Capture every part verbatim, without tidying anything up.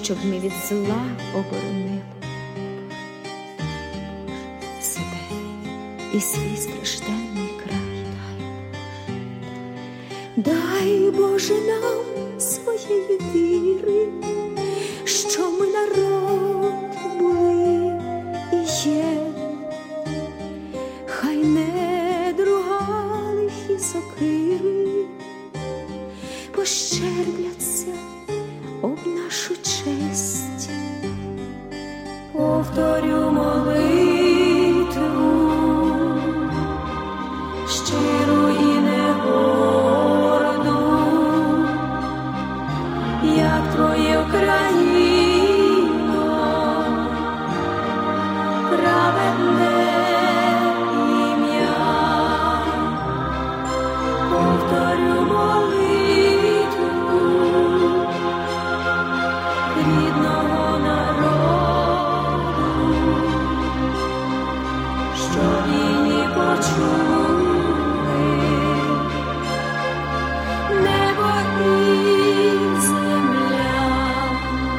щоб ми від зла оборонили себе і свій стражденний край. Дай, Боже, нам своєї віри, що ми народ були і є. Хай не друга лихі сокири пощербляться об нашу честь. Повторю молитву щиру і негорду, як Твоє Україно, праведне ім'я. Повторю молитву рідного народу, що війні почули небо і земля.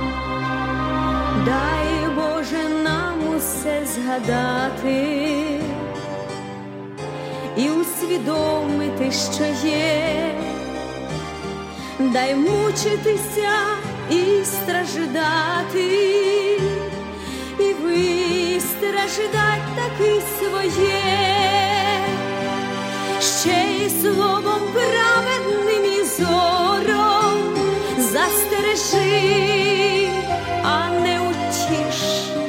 Дай, Боже, нам усе згадати і усвідомити, що є. Дай мучитися і страждати, і вистраждать таки своє. Ще й словом праведним і зором застережи, а не утіш,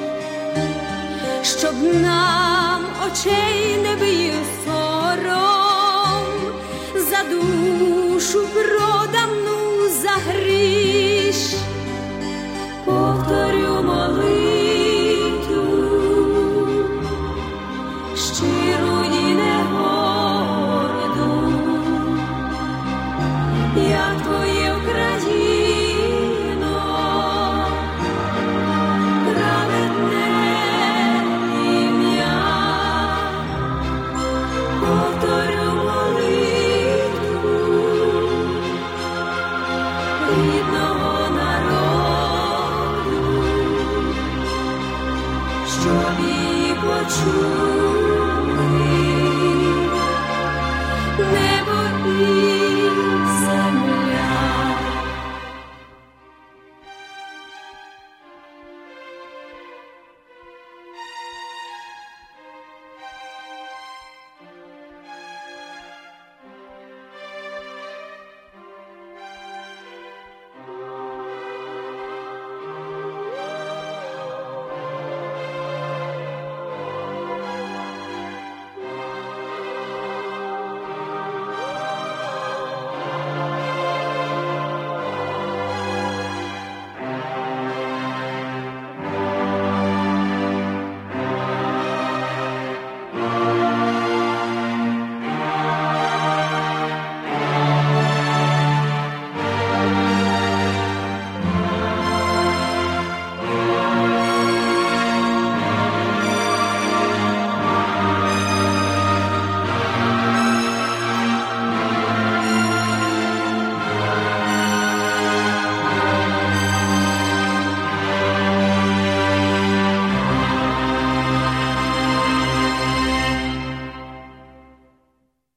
щоб нам очей не бив сором за душу продану за гріш. Повторю молитву щиру